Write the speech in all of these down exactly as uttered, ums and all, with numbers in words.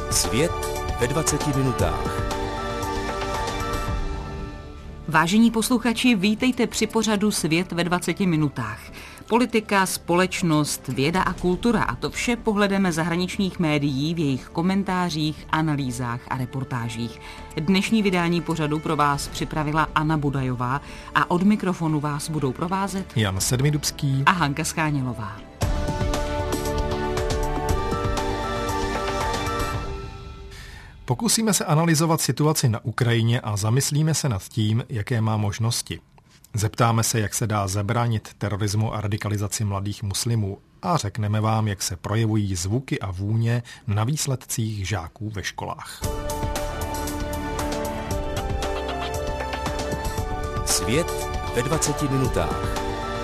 Svět ve dvaceti minutách. Vážení posluchači, vítejte při pořadu Svět ve dvaceti minutách. Politika, společnost, věda a kultura, a to vše pohledem zahraničních médií v jejich komentářích, analýzách a reportážích. Dnešní vydání pořadu pro vás připravila Anna Budajová a od mikrofonu vás budou provázet Jan Sedmidubský a Hanka Skánělová. Pokusíme se analyzovat situaci na Ukrajině a zamyslíme se nad tím, jaké má možnosti. Zeptáme se, jak se dá zabránit terorismu a radikalizaci mladých muslimů a řekneme vám, jak se projevují zvuky a vůně na výsledcích žáků ve školách. Svět ve dvaceti minutách.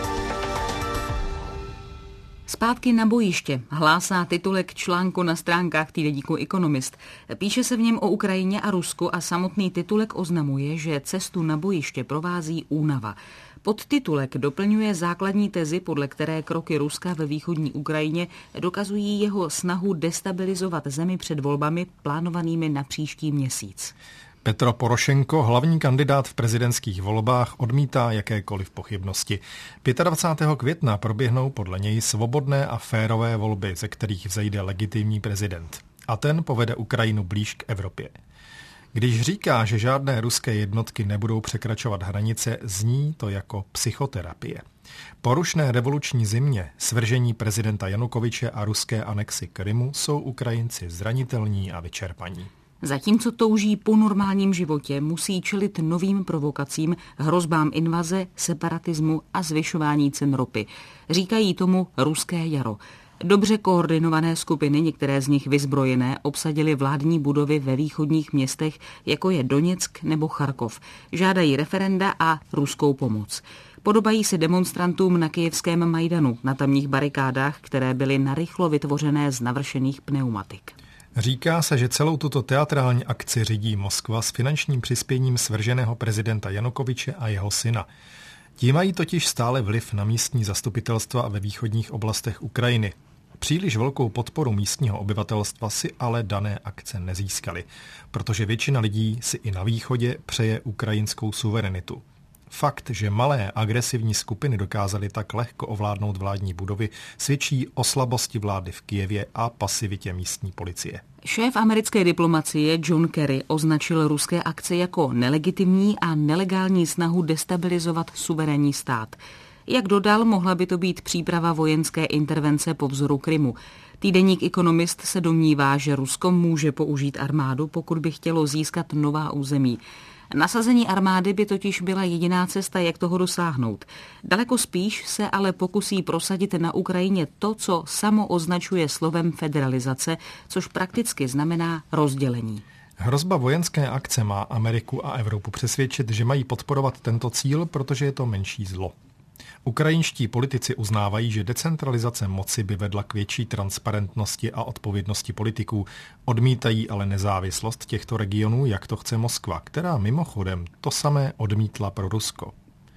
Zpátky na bojiště, hlásá titulek článku na stránkách týdeníku Economist. Píše se v něm o Ukrajině a Rusku a samotný titulek oznamuje, že cestu na bojiště provází únava. Podtitulek doplňuje základní tezi, podle které kroky Ruska ve východní Ukrajině dokazují jeho snahu destabilizovat zemi před volbami plánovanými na příští měsíc. Petro Porošenko, hlavní kandidát v prezidentských volbách, odmítá jakékoliv pochybnosti. dvacátého pátého května proběhnou podle něj svobodné a férové volby, ze kterých vzejde legitimní prezident. A ten povede Ukrajinu blíž k Evropě. Když říká, že žádné ruské jednotky nebudou překračovat hranice, zní to jako psychoterapie. Po rušné revoluční zimě, svržení prezidenta Janukovyče a ruské anexi Krymu jsou Ukrajinci zranitelní a vyčerpaní. Zatímco touží po normálním životě, musí čelit novým provokacím, hrozbám invaze, separatismu a zvyšování cen ropy. Říkají tomu ruské jaro. Dobře koordinované skupiny, některé z nich vyzbrojené, obsadily vládní budovy ve východních městech, jako je Doněck nebo Charkov. Žádají referenda a ruskou pomoc. Podobají se demonstrantům na kyjevském Majdanu, na tamních barikádách, které byly narychlo vytvořené z navršených pneumatik. Říká se, že celou tuto teatrální akci řídí Moskva s finančním přispěním svrženého prezidenta Janukovyče a jeho syna. Ti mají totiž stále vliv na místní zastupitelstva ve východních oblastech Ukrajiny. Příliš velkou podporu místního obyvatelstva si ale dané akce nezískaly, protože většina lidí si i na východě přeje ukrajinskou suverenitu. Fakt, že malé agresivní skupiny dokázaly tak lehko ovládnout vládní budovy, svědčí o slabosti vlády v Kyjevě a pasivitě místní policie. Šéf americké diplomacie John Kerry označil ruské akce jako nelegitimní a nelegální snahu destabilizovat suverénní stát. Jak dodal, mohla by to být příprava vojenské intervence po vzoru Krymu. Týdeník Economist se domnívá, že Rusko může použít armádu, pokud by chtělo získat nová území. Nasazení armády by totiž byla jediná cesta, jak toho dosáhnout. Daleko spíš se ale pokusí prosadit na Ukrajině to, co samo označuje slovem federalizace, což prakticky znamená rozdělení. Hrozba vojenské akce má Ameriku a Evropu přesvědčit, že mají podporovat tento cíl, protože je to menší zlo. Ukrajinští politici uznávají, že decentralizace moci by vedla k větší transparentnosti a odpovědnosti politiků. Odmítají ale nezávislost těchto regionů, jak to chce Moskva, která mimochodem to samé odmítla pro Rusko.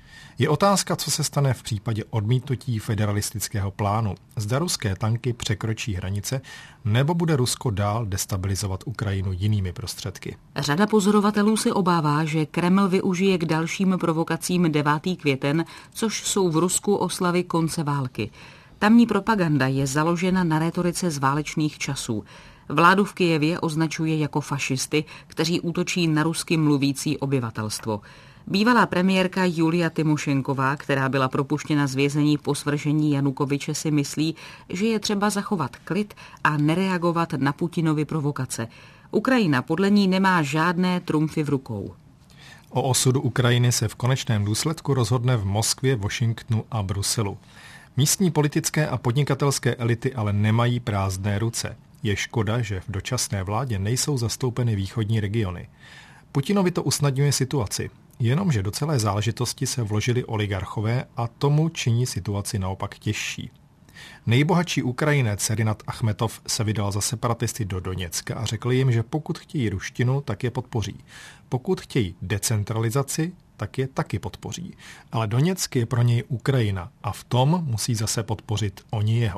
Je otázka, co se stane v případě odmítnutí federalistického plánu. Zda ruské tanky překročí hranice, nebo bude Rusko dál destabilizovat Ukrajinu jinými prostředky. Řada pozorovatelů se obává, že Kreml využije k dalším provokacím devátý květen, což jsou v Rusku oslavy konce války. Tamní propaganda je založena na rétorice z válečných časů. Vládu v Kyjevě označuje jako fašisty, kteří útočí na rusky mluvící obyvatelstvo. Bývalá premiérka Julia Tymošenková, která byla propuštěna z vězení po svržení Janukovyče, si myslí, že je třeba zachovat klid a nereagovat na Putinovy provokace. Ukrajina podle ní nemá žádné trumfy v rukou. O osudu Ukrajiny se v konečném důsledku rozhodne v Moskvě, Washingtonu a Bruselu. Místní politické a podnikatelské elity ale nemají prázdné ruce. Je škoda, že v dočasné vládě nejsou zastoupeny východní regiony. Putinovi to usnadňuje situaci. Jenomže do celé záležitosti se vložili oligarchové a tomu činí situaci naopak těžší. Nejbohatší Ukrajinec Rinat Achmetov se vydal za separatisty do Doněcka a řekl jim, že pokud chtějí ruštinu, tak je podpoří. Pokud chtějí decentralizaci, tak je taky podpoří. Ale Doněck je pro něj Ukrajina a v tom musí zase podpořit oni jeho.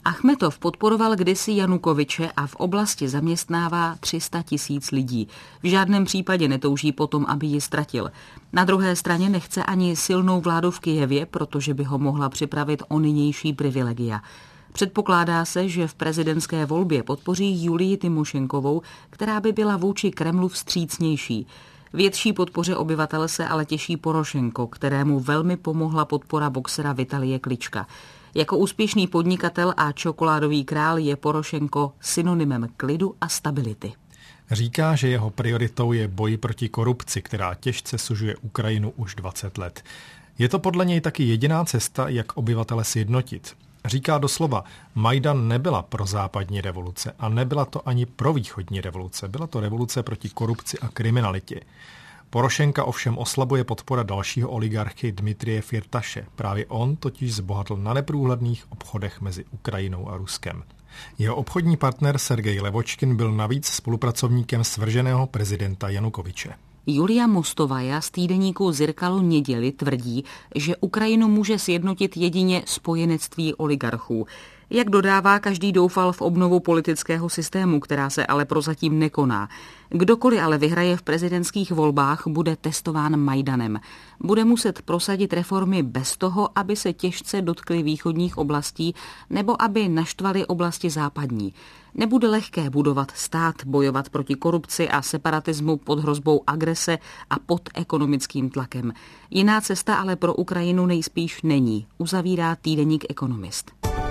Achmetov podporoval kdysi Janukoviče a v oblasti zaměstnává tři sta tisíc lidí. V žádném případě netouží potom, aby ji ztratil. Na druhé straně nechce ani silnou vládu v Kyjevě, protože by ho mohla připravit o nynější privilegia. Předpokládá se, že v prezidentské volbě podpoří Julii Tymošenkovou, která by byla vůči Kremlu vstřícnější. Větší podpoře obyvatel se ale těší Porošenko, kterému velmi pomohla podpora boxera Vitalije Klička. Jako úspěšný podnikatel a čokoládový král je Porošenko synonymem klidu a stability. Říká, že jeho prioritou je boj proti korupci, která těžce sužuje Ukrajinu už dvacet let. Je to podle něj taky jediná cesta, jak obyvatele sjednotit. Říká doslova, Majdan nebyla pro západní revoluce a nebyla to ani pro východní revoluce. Byla to revoluce proti korupci a kriminalitě. Porošenka ovšem oslabuje podpora dalšího oligarchy Dmitrije Firtaše. Právě on totiž zbohatl na neprůhledných obchodech mezi Ukrajinou a Ruskem. Jeho obchodní partner Sergej Levočkin byl navíc spolupracovníkem svrženého prezidenta Janukoviče. Julia Mostovaja z týdeníku Zrcalo neděli tvrdí, že Ukrajinu může sjednotit jedině spojenectví oligarchů. Jak dodává, každý doufal v obnovu politického systému, která se ale prozatím nekoná. Kdokoliv ale vyhraje v prezidentských volbách, bude testován Majdanem. Bude muset prosadit reformy bez toho, aby se těžce dotkly východních oblastí nebo aby naštvaly oblasti západní. Nebude lehké budovat stát, bojovat proti korupci a separatismu pod hrozbou agrese a pod ekonomickým tlakem. Jiná cesta ale pro Ukrajinu nejspíš není, uzavírá týdeník Economist.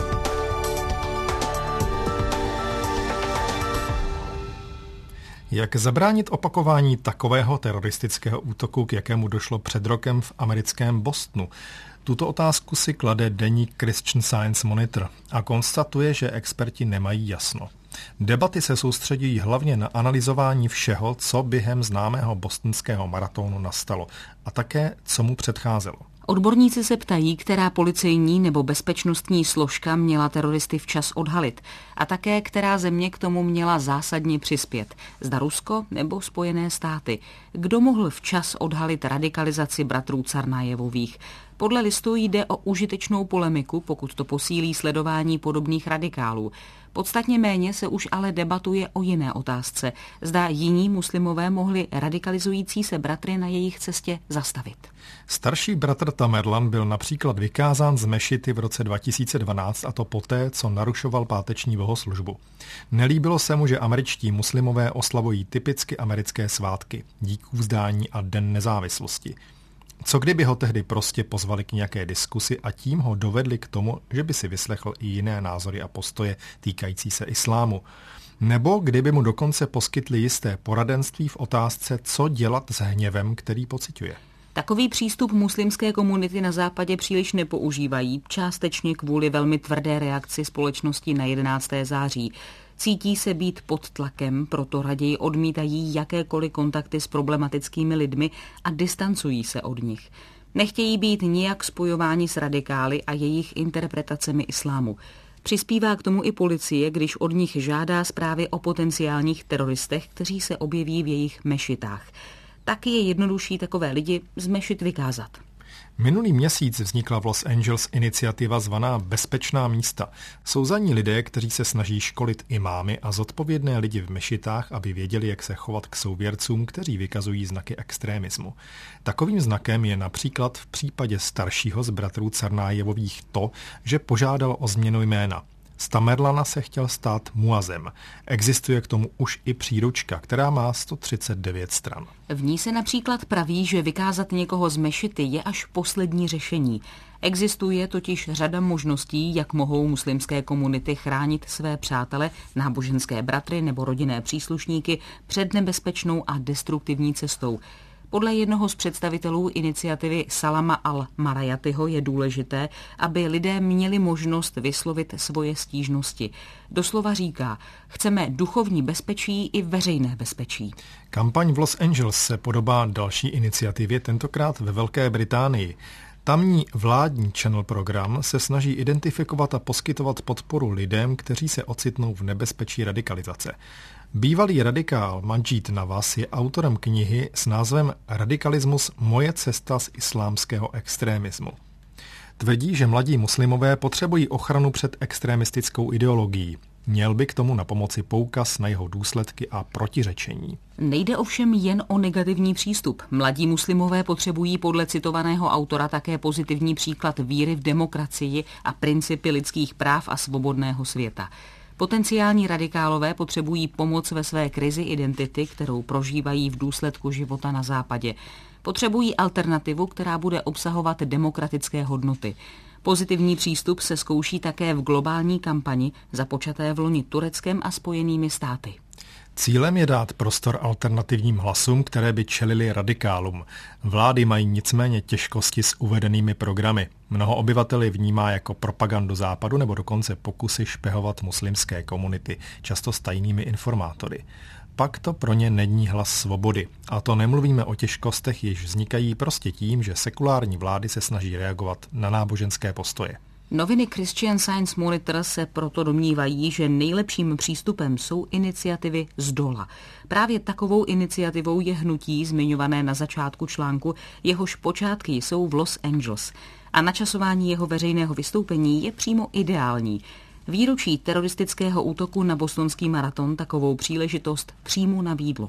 Jak zabránit opakování takového teroristického útoku, k jakému došlo před rokem v americkém Bostonu? Tuto otázku si klade deník Christian Science Monitor a konstatuje, že experti nemají jasno. Debaty se soustředují hlavně na analyzování všeho, co během známého bostonského maratonu nastalo a také, co mu předcházelo. Odborníci se ptají, která policejní nebo bezpečnostní složka měla teroristy včas odhalit a také, která země k tomu měla zásadně přispět. Zda Rusko nebo Spojené státy. Kdo mohl včas odhalit radikalizaci bratrů Carnájevových? Podle listu jde o užitečnou polemiku, pokud to posílí sledování podobných radikálů. Podstatně méně se už ale debatuje o jiné otázce. Zda jiní muslimové mohli radikalizující se bratry na jejich cestě zastavit. Starší bratr Tamerlan byl například vykázán z mešity v roce dva tisíce dvanáct a to poté, co narušoval páteční bohoslužbu. Nelíbilo se mu, že američtí muslimové oslavují typicky americké svátky, díků vzdání a Den nezávislosti. Co kdyby ho tehdy prostě pozvali k nějaké diskusi a tím ho dovedli k tomu, že by si vyslechl i jiné názory a postoje týkající se islámu. Nebo kdyby mu dokonce poskytli jisté poradenství v otázce, co dělat s hněvem, který pociťuje. Takový přístup muslimské komunity na západě příliš nepoužívají, částečně kvůli velmi tvrdé reakci společnosti na jedenáctého září. Cítí se být pod tlakem, proto raději odmítají jakékoliv kontakty s problematickými lidmi a distancují se od nich. Nechtějí být nijak spojováni s radikály a jejich interpretacemi islámu. Přispívá k tomu i policie, když od nich žádá zprávy o potenciálních teroristech, kteří se objeví v jejich mešitách. Taky je jednodušší takové lidi z mešit vykázat. Minulý měsíc vznikla v Los Angeles iniciativa zvaná Bezpečná místa. Jsou za ní lidé, kteří se snaží školit imámy a zodpovědné lidi v mešitách, aby věděli, jak se chovat k souvěrcům, kteří vykazují znaky extrémismu. Takovým znakem je například v případě staršího z bratrů Carnájevových to, že požádal o změnu jména. Z Tamerlana se chtěl stát Muazem. Existuje k tomu už i příručka, která má sto třicet devět stran. V ní se například praví, že vykázat někoho z mešity je až poslední řešení. Existuje totiž řada možností, jak mohou muslimské komunity chránit své přátele, náboženské bratry nebo rodinné příslušníky před nebezpečnou a destruktivní cestou. Podle jednoho z představitelů iniciativy Salama al-Marajatyho je důležité, aby lidé měli možnost vyslovit svoje stížnosti. Doslova říká, chceme duchovní bezpečí i veřejné bezpečí. Kampaň v Los Angeles se podobá další iniciativě, tentokrát ve Velké Británii. Tamní vládní channel program se snaží identifikovat a poskytovat podporu lidem, kteří se ocitnou v nebezpečí radikalizace. Bývalý radikál Majid Nawaz je autorem knihy s názvem Radikalismus – moje cesta z islámského extrémismu. Tvrdí, že mladí muslimové potřebují ochranu před extremistickou ideologií. Měl by k tomu na pomoci poukaz na jeho důsledky a protiřečení. Nejde ovšem jen o negativní přístup. Mladí muslimové potřebují podle citovaného autora také pozitivní příklad víry v demokracii a principy lidských práv a svobodného světa. Potenciální radikálové potřebují pomoc ve své krizi identity, kterou prožívají v důsledku života na západě. Potřebují alternativu, která bude obsahovat demokratické hodnoty. Pozitivní přístup se zkouší také v globální kampani, započaté v loni Tureckem a Spojenými státy. Cílem je dát prostor alternativním hlasům, které by čelily radikálům. Vlády mají nicméně těžkosti s uvedenými programy. Mnoho obyvatel je vnímá jako propagandu západu nebo dokonce pokusy špehovat muslimské komunity, často s tajnými informátory. Pak to pro ně není hlas svobody. A to nemluvíme o těžkostech, jež vznikají prostě tím, že sekulární vlády se snaží reagovat na náboženské postoje. Noviny Christian Science Monitor se proto domnívají, že nejlepším přístupem jsou iniciativy zdola. Právě takovou iniciativou je hnutí zmiňované na začátku článku, jehož počátky jsou v Los Angeles. A načasování jeho veřejného vystoupení je přímo ideální. Výročí teroristického útoku na bostonský maraton takovou příležitost přímo nabídlo.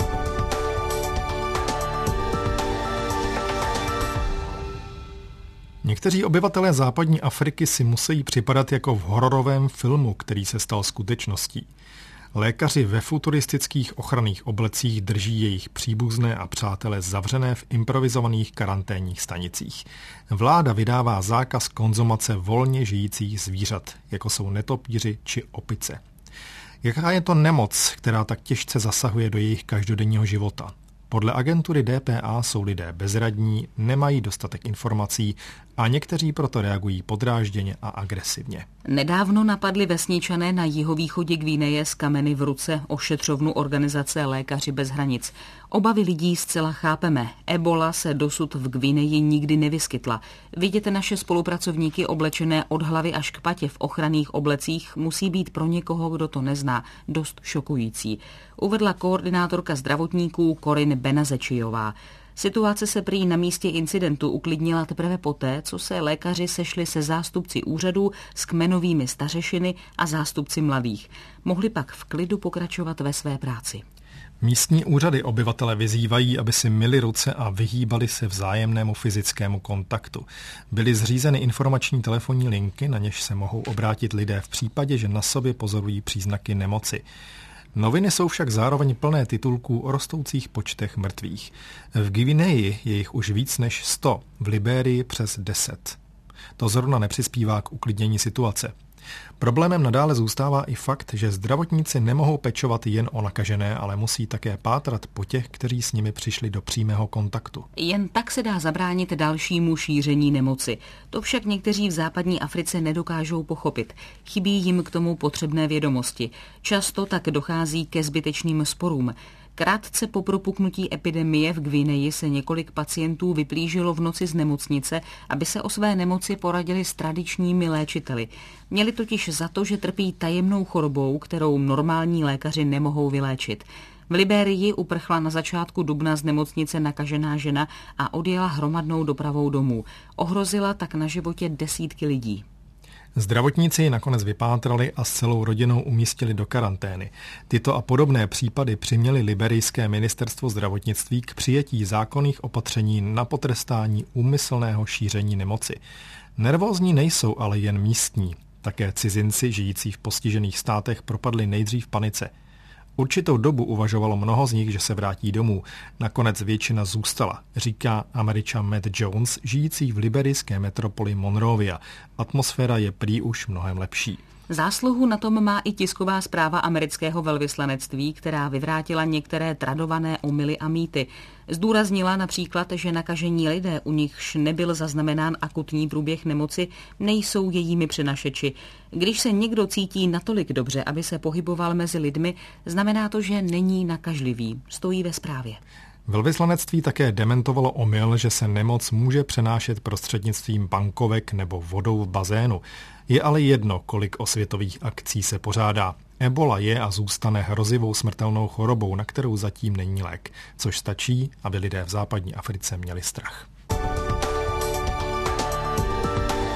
Někteří obyvatelé západní Afriky si musí připadat jako v hororovém filmu, který se stal skutečností. Lékaři ve futuristických ochranných oblecích drží jejich příbuzné a přátele zavřené v improvizovaných karanténních stanicích. Vláda vydává zákaz konzumace volně žijících zvířat, jako jsou netopíři či opice. Jaká je to nemoc, která tak těžce zasahuje do jejich každodenního života? Podle agentury D P A jsou lidé bezradní, nemají dostatek informací a někteří proto reagují podrážděně a agresivně. Nedávno napadli vesničané na jihovýchodě Guineje s kameny v ruce ošetřovnu organizace Lékaři bez hranic. Obavy lidí zcela chápeme. Ebola se dosud v Guineji nikdy nevyskytla. Vidět naše spolupracovníky oblečené od hlavy až k patě v ochranných oblecích musí být pro někoho, kdo to nezná, dost šokující. Uvedla koordinátorka zdravotníků Corinne Benazečijová. Situace se prý na místě incidentu uklidnila teprve poté, co se lékaři sešli se zástupci úřadů s kmenovými stařešiny a zástupci mladých. Mohli pak v klidu pokračovat ve své práci. Místní úřady obyvatele vyzývají, aby si myli ruce a vyhýbali se vzájemnému fyzickému kontaktu. Byly zřízeny informační telefonní linky, na něž se mohou obrátit lidé v případě, že na sobě pozorují příznaky nemoci. Noviny jsou však zároveň plné titulků o rostoucích počtech mrtvých. V Guineji je jich už víc než sto, v Libérii přes deset. To zrovna nepřispívá k uklidnění situace. Problémem nadále zůstává i fakt, že zdravotníci nemohou pečovat jen o nakažené, ale musí také pátrat po těch, kteří s nimi přišli do přímého kontaktu. Jen tak se dá zabránit dalšímu šíření nemoci. To však někteří v západní Africe nedokážou pochopit. Chybí jim k tomu potřebné vědomosti. Často tak dochází ke zbytečným sporům. Krátce po propuknutí epidemie v Guineji se několik pacientů vyplížilo v noci z nemocnice, aby se o své nemoci poradili s tradičními léčiteli. Měli totiž za to, že trpí tajemnou chorobou, kterou normální lékaři nemohou vyléčit. V Libérii uprchla na začátku dubna z nemocnice nakažená žena a odjela hromadnou dopravou domů. Ohrozila tak na životě desítky lidí. Zdravotníci ji nakonec vypátrali a s celou rodinou umístili do karantény. Tyto a podobné případy přiměly liberijské ministerstvo zdravotnictví k přijetí zákonných opatření na potrestání úmyslného šíření nemoci. Nervózní nejsou ale jen místní. Také cizinci žijící v postižených státech propadli nejdřív panice. Určitou dobu uvažovalo mnoho z nich, že se vrátí domů. Nakonec většina zůstala, říká Američan Matt Jones, žijící v liberijské metropoli Monrovia. Atmosféra je prý už mnohem lepší. Zásluhu na tom má i tisková zpráva amerického velvyslanectví, která vyvrátila některé tradované omyly a mýty. Zdůraznila například, že nakažení lidé, u nichž nebyl zaznamenán akutní průběh nemoci, nejsou jejími přenašeči. Když se někdo cítí natolik dobře, aby se pohyboval mezi lidmi, znamená to, že není nakažlivý. Stojí ve zprávě. Velvyslanectví také dementovalo omyl, že se nemoc může přenášet prostřednictvím bankovek nebo vodou v bazénu. Je ale jedno, kolik osvětových akcí se pořádá. Ebola je a zůstane hrozivou smrtelnou chorobou, na kterou zatím není lék, což stačí, aby lidé v západní Africe měli strach.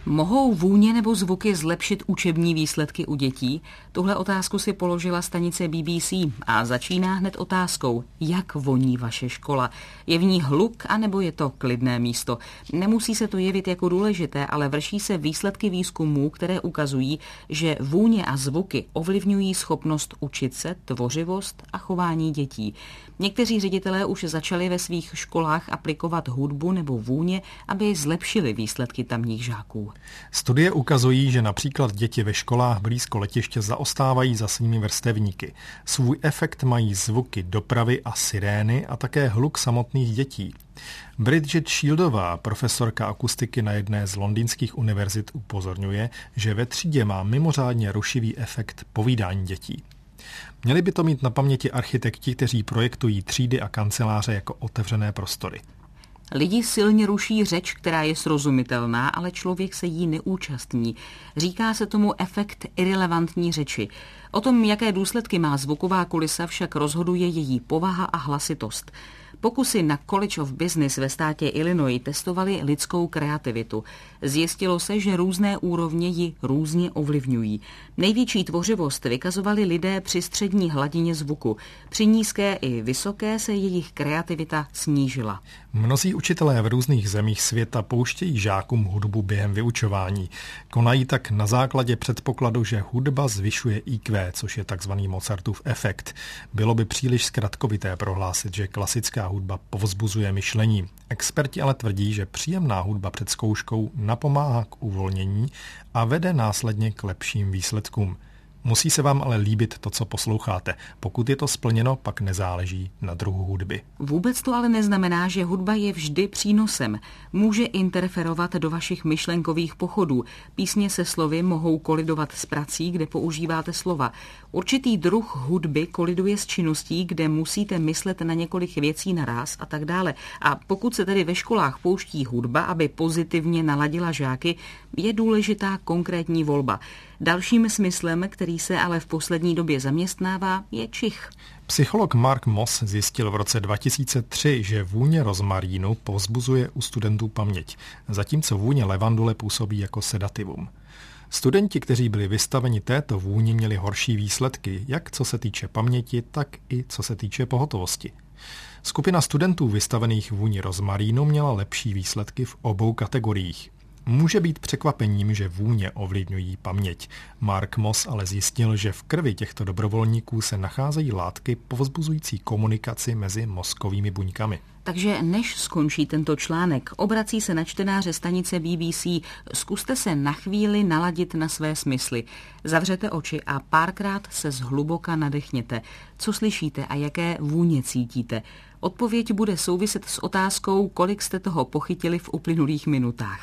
Mohou vůně nebo zvuky zlepšit učební výsledky u dětí? Tuhle otázku si položila stanice B B C a začíná hned otázkou, jak voní vaše škola. Je v ní hluk, anebo je to klidné místo? Nemusí se to jevit jako důležité, ale vrší se výsledky výzkumů, které ukazují, že vůně a zvuky ovlivňují schopnost učit se, tvořivost a chování dětí. Někteří ředitelé už začali ve svých školách aplikovat hudbu nebo vůně, aby zlepšili výsledky tamních žáků. Studie ukazují, že například děti ve školách blízko letiště zaostávají za svými vrstevníky. Svůj efekt mají zvuky dopravy a sirény a také hluk samotných dětí. Bridget Shieldová, profesorka akustiky na jedné z londýnských univerzit, upozorňuje, že ve třídě má mimořádně rušivý efekt povídání dětí. Měli by to mít na paměti architekti, kteří projektují třídy a kanceláře jako otevřené prostory. Lidi silně ruší řeč, která je srozumitelná, ale člověk se jí neúčastní. Říká se tomu efekt irelevantní řeči. O tom, jaké důsledky má zvuková kulisa, však rozhoduje její povaha a hlasitost. Pokusy na College of Business ve státě Illinois testovaly lidskou kreativitu. Zjistilo se, že různé úrovně ji různě ovlivňují. Největší tvořivost vykazovali lidé při střední hladině zvuku. Při nízké i vysoké se jejich kreativita snížila. Mnozí učitelé v různých zemích světa pouštějí žákům hudbu během vyučování. Konají tak na základě předpokladu, že hudba zvyšuje í kvé, což je takzvaný Mozartův efekt. Bylo by příliš zkratkovité prohlásit, že klasická hudba povzbuzuje myšlení. Experti ale tvrdí, že příjemná hudba před zkouškou napomáhá k uvolnění a vede následně k lepším výsledkům. Musí se vám ale líbit to, co posloucháte. Pokud je to splněno, pak nezáleží na druhu hudby. Vůbec to ale neznamená, že hudba je vždy přínosem. Může interferovat do vašich myšlenkových pochodů. Písně se slovy mohou kolidovat s prací, kde používáte slova. Určitý druh hudby koliduje s činností, kde musíte myslet na několik věcí naráz a tak dále. A pokud se tedy ve školách pouští hudba, aby pozitivně naladila žáky, je důležitá konkrétní volba. Dalším smyslem, který se ale v poslední době zaměstnává, je čich. Psycholog Mark Moss zjistil v roce dva tisíce tři, že vůně rozmarínu povzbuzuje u studentů paměť, zatímco vůně levandule působí jako sedativum. Studenti, kteří byli vystaveni této vůni, měli horší výsledky, jak co se týče paměti, tak i co se týče pohotovosti. Skupina studentů vystavených vůni rozmarínu měla lepší výsledky v obou kategoriích. Může být překvapením, že vůně ovlivňují paměť. Mark Moss ale zjistil, že v krvi těchto dobrovolníků se nacházejí látky povzbuzující komunikaci mezi mozkovými buňkami. Takže než skončí tento článek, obrací se na čtenáře stanice B B C, zkuste se na chvíli naladit na své smysly. Zavřete oči a párkrát se zhluboka nadechněte. Co slyšíte a jaké vůně cítíte? Odpověď bude souviset s otázkou, kolik jste toho pochytili v uplynulých minutách.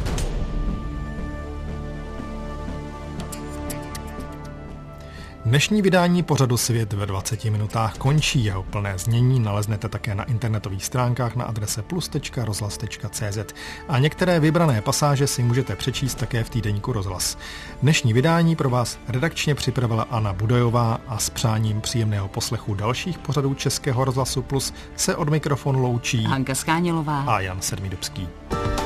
Dnešní vydání pořadu Svět ve dvaceti minutách končí. Jeho plné znění naleznete také na internetových stránkách na adrese plus tečka rozhlas tečka cé zet a některé vybrané pasáže si můžete přečíst také v týdeníku Rozhlas. Dnešní vydání pro vás redakčně připravila Anna Budajová a s přáním příjemného poslechu dalších pořadů Českého rozhlasu Plus se od mikrofonu loučí Hanka Skánělová a Jan Sedmidubský.